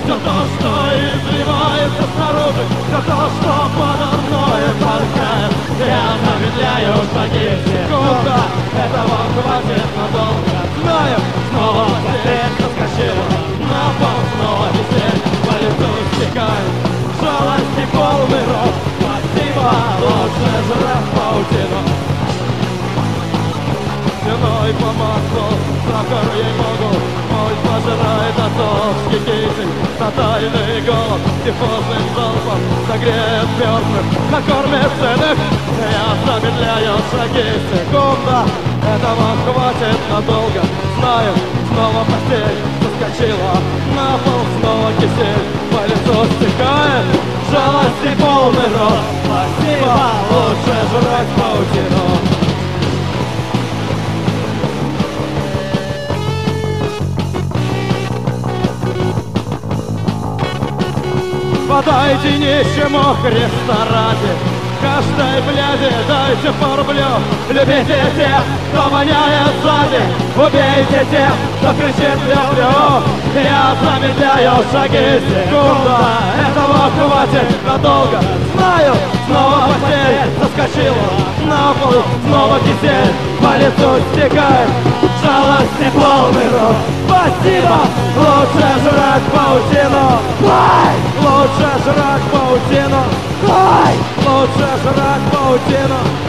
Все то, что изливается снаружи, все то, что подо мною толкает, я замедляю шаги секунда, этого хватит надолго. Знаю, снова постель соскочила, на пол снова висеть, по лицу стекает жалости полный рот. Спасибо, лучше жрать паутину. Стеной по маслу, сахар ей-богу, мой пожирает отцовский кисель. Тотальный голод, тифозным залпом согреет мертвых, накормит сытых. Я замедляю шаги секунда, этого хватит надолго. Знаю, снова постель соскочила, на пол снова кисель, по лицу стекает жалости полный рот. Спасибо, лучше жрать паутину. Подайте нищему Христа ради, каждой бляди дайте по рублю. Любите тех, кто воняет сзади, убейте тех, кто кричит «люблю». Я замедляю шаги секунда, этого хватит надолго. Знаю, снова постель соскочила, на пол снова кисель, по лицу стекает жалости полный рот. Спасибо, лучше жрать паутину. Ай! Лучше жрать паутину. Ай! Лучше жрать паутину.